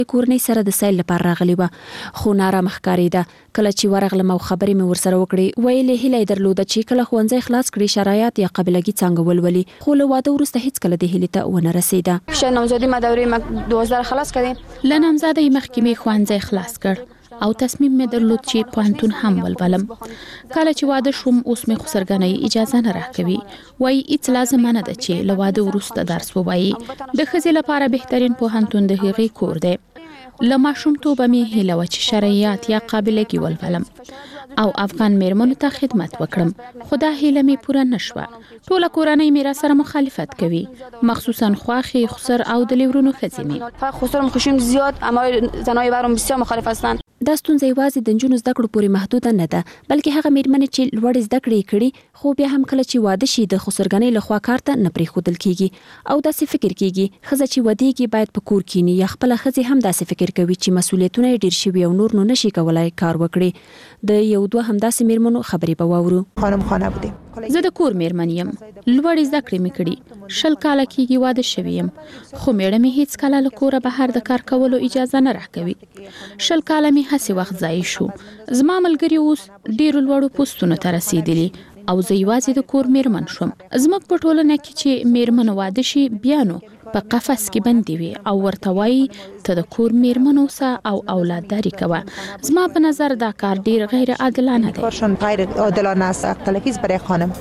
کورنۍ سره د سیل لپاره راغلی و خو نارامه ښکارېده. کله چې ورغلم او خبرې مې ورسره وکړې ویلې هیله یې درلوده چې کله ښوونځی خلاص کړي شرایط یا قابلګي څنګه ولولي، خو له واده وروسته هیڅ کله د هیلې ته ونه رسېده. پیش نامزدی ما دوره 2000 خلاص کړم. له نامزدۍ مخکې مې ښوونځی خلاص کړ او تصمیم مې درلود چې پوهنتون هم ولولم. کله چې واده شوم اوس مې خسرګنۍ اجازه نه راکوي. وایي هیڅ لازم نه ده چې له واده وروسته درس ووایي. د ښځې لپاره بهترین پوهنتون د هغې کور دی. له ماشومتوبه مې هیله وه چې شرعیات یا قابلګي ولولم او افغان میرمنو ته خدمت وکړم، خو دا هیله مې پوره نشوه. ټوله کورنۍ مې را سره مخالفت کوي، مخصوصا خواخې، خسر او د لیورونو ښځې مې. خسر خوشم زیاد اما زنای برام بسیار مخالف هستند. دا ستونزه یوازې د نجونو زده کړو پورې محدوده نه ده، بلکې هغه میرمنې چې لوړ زده کړې کړي خو بیا هم کله چې واده شي د خسرګنۍ لخوا کار ته نه پریښودل کیږي او داسې فکر کیږي ښځه چې ودیږي باید په کور کینی، یا خپل ښځې هم داسې فکر کوي چې مسؤلیتونه ډیر شوي او نور نو نشي کولای کار وکړي. د یو دوه همداسې میرمنو خبرې به واورو. خانم خانه بودیم. زه د کور میرمن یم، لوړ زده کړې مې کړي، 20 کاله کېږي واده شوی یم، خو میړه مې هیڅ کله له کوره بهر د کار کولو اجازه نه راکوي. 20 کاله مې هسې وخت ضایع شو. زما ملګري اوس ډیرو لوړو پوستونو ته رسیدلي او زه یوازې د کور میرمن شوم. زموږ په ټولنه کې چې میرمن واده شي بیا نو په قفس کې بندي وي او ورته وایي ته د کور میرمن اوسه او اولادداري کوه. زما په نظر دا کار ډیر غیر عادلانه دی. کارشون غیر عادلانه است، تلفیز برای خانم.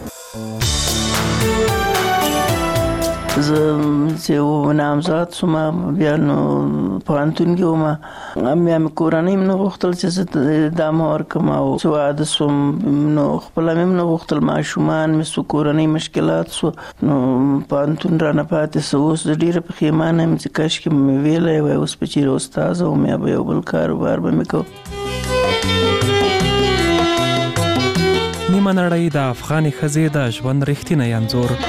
زه چې نامزد شوم بیا نو پوهنتون کې وم، مې کورنۍ مې نه غوښتل چې زه ادامه ورکړم او چې واده شوم نو خپله مې نه غوښتل، ماشومان مې سو، کورنۍ مشکلات سو، نو پوهنتون رانه پاتې سو. اوس ډېره پښیمانه یم چې کاشکې مې ویلی وای اوس به چېرې استاذه وم یا به یو بل کاروبار به مې کوم. نیمه نړۍ د افغانې ښځې د ژوند رښتینی انځور.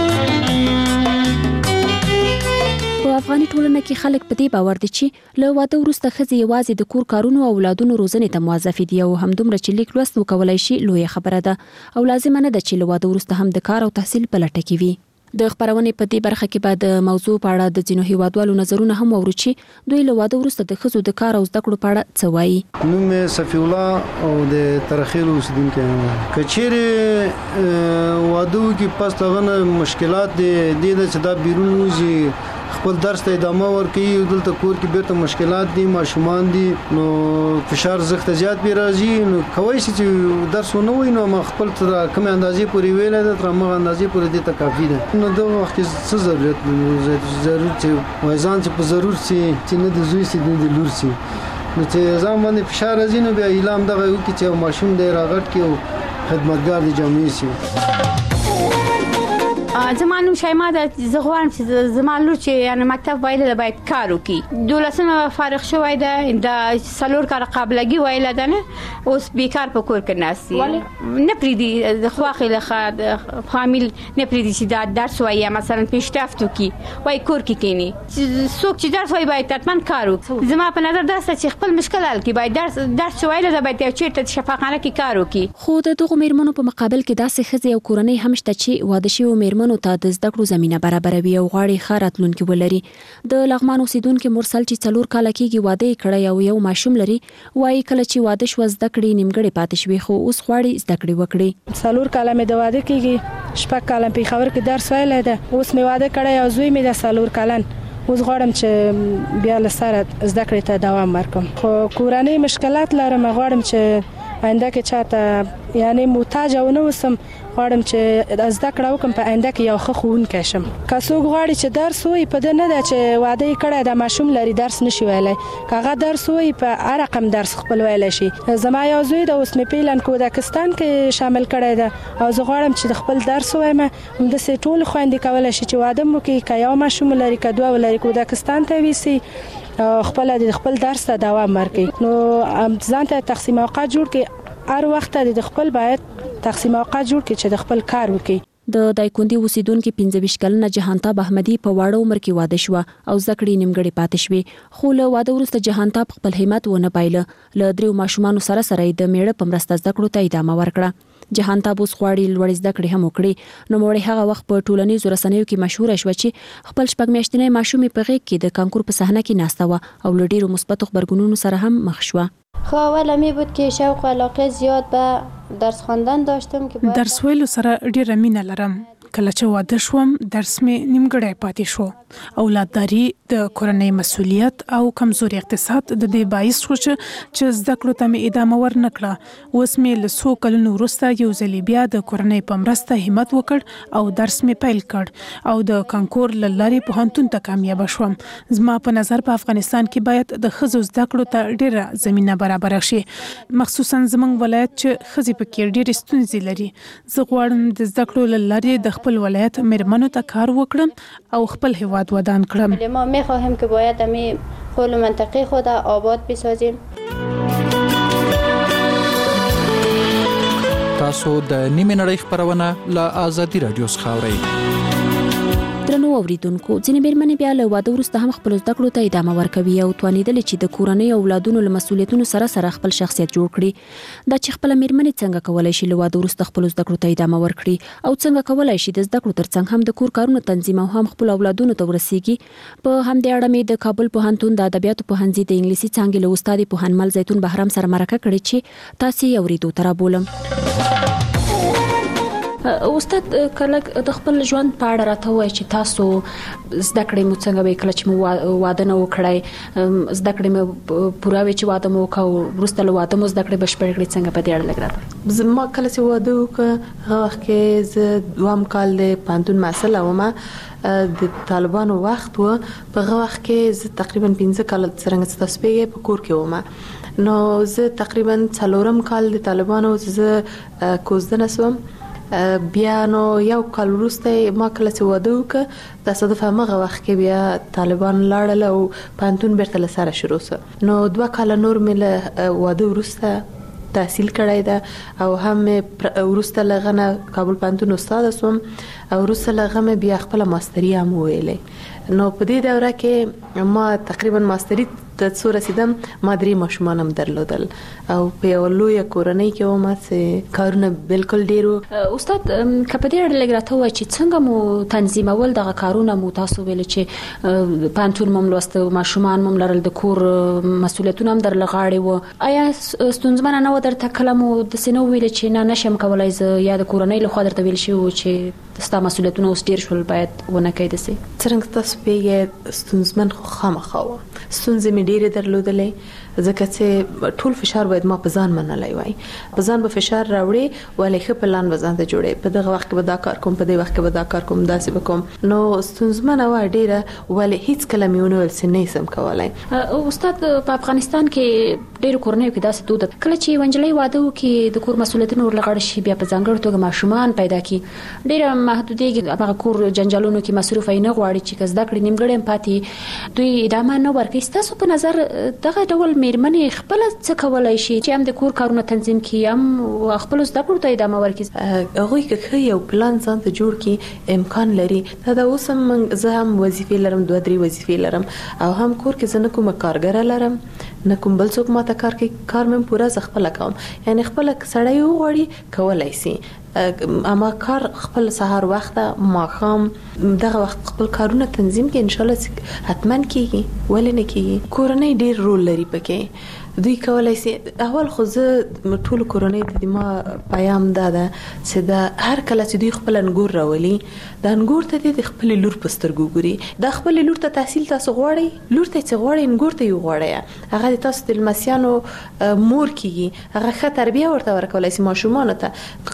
افغاني ټولنه کې خلک په دې باور دي چې له واده وروسته ښځې یوازې د کور کارونو او اولادونو روزنې ته موظفې دي او همدومره چې لیک لوست وکولای شي لویه خبره ده او لازمه نه ده چې له واده وروسته هم د کار او تحصیل په لټه کې وي. د خبرونې په دې برخه کې بعد د موضوع په اړه د ځینو هیوادوالو نظرونه هم واورو چې دوی له واده وروسته د ښځو د کار او زده کړو په اړه څه وایي. نوم یې صفی الله او د ترخیل اوسیدونکی یم. که چیرې واده وکړي پس هغه مشکلات دي چې دا بیرون وځي خپل درس ته ادامه ورکوي، دلته کور کې بیرته مشکلات دي، ماشومان دي، نو فشار زخته زیات پې راځي. نو کولی شي چې درس ونه وایي نو خپل تر کومې اندازې پورې ویلی ده تر همغه اندازې پورې دې ته کافي ده. نو دغه وخت کې څه ضرورت چې وایي ځان چې په ضرور سي چې نه د زوی سي نه د لور سي، نو چې ځان باندې فشار راځي نو بیا هیله همدغه وکړي چې ماشوم دی راغټ کړي او خدمتګار د جامعې سي. زما نوم شایما ده. زه غواړم چې زما لور چې یعنی مکتب ویله باید کار وکړي. 12 فارغ شوی ده، د 4 کال قابلګي ویله ده، نه اوس بیکار په کور کې ناست دي. نه پریدي د خواخې له فامیل نه پریدي چې دا درس وایي مثلا پیشرفت وکړي وایي کور کې کینی. څوک چې درس وایي باید حتما کار وکړي. زما په نظر دا چې خپل مشکل حل کړي، باید درس ویله ده باید چیرته شفاخانه کې کار وکړي. خو د دغو میرمنو په مقابل کې داسې ښځې او کورنۍ هم شته چې واده شویو میرمنو ته د زده کړو زمینه برابروي او غواړي ښه راتلونکي ولري. د لغمان اوسیدونکي مرسل چې 4 کاله کېږي واده یې کړی او یو ماشوم لري، وایي کله چې واده شوه زده کړې نیمګړې پاتې شوې خو اوس غواړي زده کړې وکړي. 4 کاله مې د واده کېږي، 6 کاله پېښور کې درس ویلی ده، اوس مې واده کړی او زوی مې د 4 کلن. اوس غواړم چې بیا له سره زده کړې ته دوام ورکړم، خو کورنۍ مشکلات لرم. غواړم چې آینده کې چاته یعنی محتاج ونه اوسم، غواړم چې زده کړه وکړم په آینده کې یو ښه ښوونکی شم. که څوک غواړي چې درس ووایي په ده نه ده چې واده یې کړی د ماشوم لري درس نشي ویلی، که هغه درس ووایي په هر رقم درس خپل ویلی شي. زما یو زوی د اوس مې پیلن کودکستان کې شامل کړی ده او زه غواړم چې د خپل درس ووایم. همداسې ټولې خویندې کولی شي چې واده وکړي، که یو ماشوم لري که 2 ولري، کودکستان ته ویسي خپل د خپل درس ته دوام ورکړي. نو ځان ته تقسیم اوقات جوړ کړي، هر وخت د خپل باید تقسیم اوقات جوړ کړي چې د خپل کار وکړي. د دایکندي اوسیدونکو 15 کلنه جهانتاب احمدي په واړه عمر کې واده شو او زکړې نیمګړې پاتې شوې، خو له واده وروسته جهانتاب خپل همت ونه بایله. له 3 ماشومانو سره د میړه په مرسته زکړو ته ادامه ورکړه. جهان تابوس غواړي لوړ زده کړې هم وکړي. نو موري هغه وخت په ټولنیزو رسنیو کې مشهور شو چې خپل شپږ میاشتنی ماشومې په غېږ کې د کانکور په صحنه کې ناسته و او له ډیرو مثبت خبرګونونو سره هم مخ شو. خب اول می بود که شوق و علاقه زیاد به درس خواندن داشتم که درس ویلو سره ډیره مینه لرم. کله چې واده شوم درس مې نیمګړی پاتې شو. اولادداري د کورنۍ مسؤلیت او کمزوري اقتصاد د دې باعث شو چې زده کړو ته مې ادامه ورنکړه. اوس مې له څو کلونو وروسته یو ځل بیا د کورنۍ په مرسته همت وکړ او درس مې پیل کړ او د کانکور له لارې پوهنتون ته کامیاب شوم. زما په نظر په افغانستان کې باید د ښځو زده کړو ته ډیره زمينه برابر شي، مخصوصا زموږ ولایت چې ښځې پکې ډېرې ستونزې لري. زه غواړم د زده کړو له لارې د خپل ولایت مېرمنو ته کار وکړم او خپل هیواد ودان کړم. ما می‌خواهیم که باید امی خپل منطقه خود آباد بسازیم. تاسو د نیمه نړۍ خبرونه له آزادي رادیو څخه اورئ. درنو اوریدونکو، ځینې مېرمنې بیا له واده وروسته هم خپل زده کړو ته ادامه ورکوي او توانیدل چې د کورنۍ او اولادونو له مسؤلیتونو سره سره خپل شخصیت جوړ کړي. دا چې خپل مېرمنې څنګه کولای شي له واده وروسته خپل زده کړو ته ادامه ورکړي او څنګه کولای شي د زده کړو ترڅنګ هم د کور کارونو تنظیم او هم خپل اولادونو ته ورسیږي. په همدې اړه مې د کابل پوهنتون د ادبیاتو پوهنځي د انګلیسي څانګې له استاد پوهنمل زیتون بهرام سره مرکه کړې چې تاسو یې اوریدو ته رابولم. استاد کله د خپل ژوند په اړه راته وایي چې تاسو زده کړې مو څنګه به کله چې مو واده نه وکړای زده کړې مو پوره وی چې واده مو وکاو وروسته له واده مو زده کړې بشپړ کړې څنګه په دې اړه لګ راته. زما کله چې واده وکړ هغه وخت کې زه دوام کال د پانتون مسله ومه د طالبانو وخت و. په هغه وخت کې زه تقریبا 15 کال څنګه تاسو په کور کې ومه. نو زه تقریبا 4 کال د طالبانو زه کوزدنه سوم. بیا نو یو کال وروسته ما کله چې واده وکړ تصادف هغه وخت کې بیا طالبان لاړل او پانتون بیرته لسره شروع شو. نو 2 کال نور مې له واده وروسته تحصیل کړی ده او هم وروسته لغنه کابل پانتون استاد سوم او وروسته لغه بیا خپل ماستری هم ویلې. نو په دې دوره کې ما تقریبا ماستری ته څو رسیدم. ما 3 ماشومان هم درلودل او په یو لوی کورنۍ کې ومه چې کارونه بالکل ډیرو. استاد کپه دې اړه لګراته وای چې څنګه مو تنظیمول دغه کارونه مو تاسو ویل چې پانتون مم لوست ماشومان مم لرل د کور مسؤلیتونه هم در لغاړي و. آیا ستونزمنه نه و درته کله مو د سينو ویل چې نه نشم کولای زه یا د کورنۍ له خوا درته ویل شي چې ستا مسؤلیتونه اوس ډیر شول باید ونه کېد سي؟ څنګه تاسو پیګه ستونزمن خو خامخاوه ستونزې مې ډېرې درلودلې ځکه چې ټول فشار باید ما په ځان منلای وای. په ځان به فشار راوړي ولې ښه پلان به ځان ته جوړې په دغه وخت کې به دا کار کوم په دې وخت کې به دا کار کوم داسې به کوم. نو ستونزمنه و ډېره ولې هیڅ کله مې ونه ول سنې سم کولای. استاد په افغانستان کې ډېر کورنۍ کې داسې دود کله چې ونجلۍ واده وکي د کور مسؤلیتونه ورلغړ شي بیا په ځانګړي توګه ماشومان پیدا کی ډېر محدودېږي هغه کور جنجالونو کې مصروف نه غواړي چې زده کړې نیمګړې پاتې دوی ادامه نه ورکوي. تاسو په نظر دغه ډول مېرمنې خپل څه کولای شي چې هم د کور کارونه تنظیم کړي هم خپل زده کړو ته ادامه ورکړي؟ هغه کې یو پلان ځان ته جوړ کړي امکان لري. دا اوس هم زه هم وظیفې لرم 2-3 وظیفې لرم او هم کور کې زنه کوم کارګر لرم نه کوم بل څوک ماته کار کوي کار مې پورا ز خپل کوم یعنی خپل سړی وغوړي کولای شي اما کار خپل سهار وخت ماخام دغه وخت خپل کارونه تنظیم کې ان شاء الله حتما کیږي ولې نه کیږي. کورنۍ ډیر رول لري پکې دوی کولای شي. اول خو زه ټول کورنۍ ته ما پیغام داده چې دا هر کله چې دوی خپل انګور راولي د انګور ته د خپل لور پسترګو ګوري د خپل لور ته تحصیل تاسو غواړي لور ته چې غواړي انګور ته یو غواړي هغه تاسو د لمسیانو مور کیږي هغه ښه تربیه ورته ورکولای شي ماشومان ته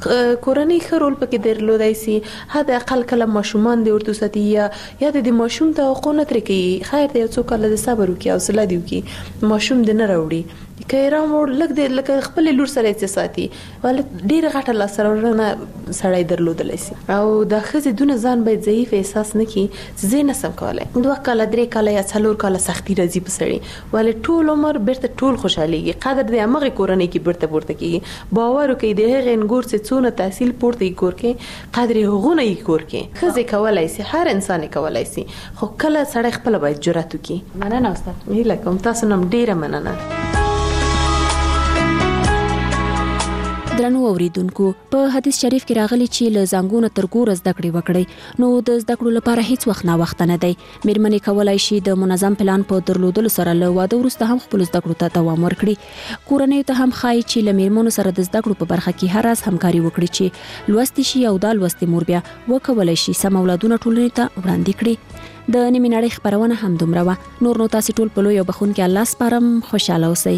کورنۍ ښه رول پکې درلودای شي. هدا اقل کله ماشومان د ورته ساتي یا د ماشوم ته حقوق تر کې خیر دی څوک له صبر وکي او صله دی وکي ماشوم د نه راوړي کایرام ور لکه خپل لور سره احساساتي ول ډیره غټه لاسرونه سړی درلودل شي او د خزې دونه ځان باید ضعیف احساس نه کی زه نه سم کولای 2 کال 3 کال یا 4 کال سختي راځي په سړی ول ټول عمر برته ټول خوشاليږي قدر د امغه کورنۍ کې برته پورته کیږي باور کوي د هغه انګور څخه څونه تحصیل پورته کور کې قدر هغونه یې کور کې خزې کولای شي هر انسان کولای شي خو کله سړی خپل باید جرأت وکي. مننه استاد. هیله کوم تاسو نم ډیره مننه. درنو اوریدونکو په حدیث شریف کې راغلی چې له زنګونه تر ګوره زده کړې وکړي نو د زده کړو لپاره هیڅ وخت نه وخت نه دی. میرمنې کولای شي د منظم پلان په درلودلو سره له واده وروسته هم خپل زده کړو ته دوام ورکړي. کورنۍ ته هم ښایي چې له میرمنو سره د زده کړو په برخه کې هر از همکاري وکړي چې لوستي شي او دا لوستي مور بیا وکولای شي سم اولادونه ټولنې ته وړاندې کړي. د نیمې نړۍ خبرونه هم دومره وه. نور نو تاسو ټول په لوی او بخښونکي الله سپارم. خوشاله اوسئ.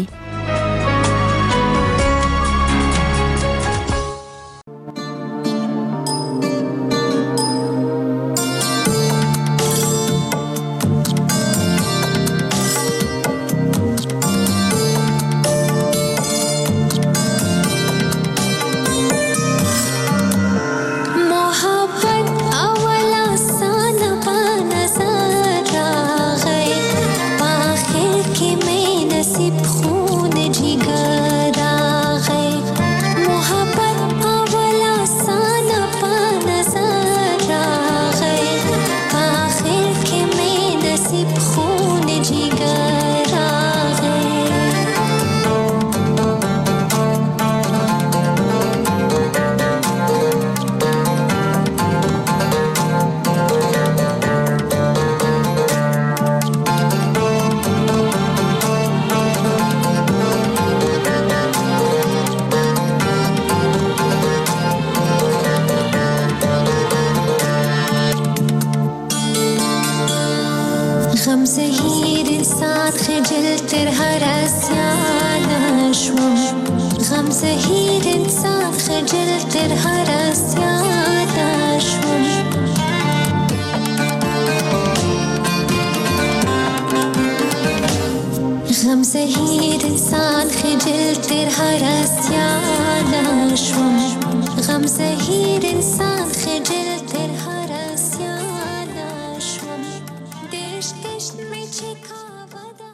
غم زهیر انسان خجل تر هر اسیان شوم غم زهیر انسان خجل تر هر اسیان شوم غم زهیر انسان خجل تر هر اسیان شوم غم زهیر انسان خجل تر هر اسیان شوم دشت دشت میں چکا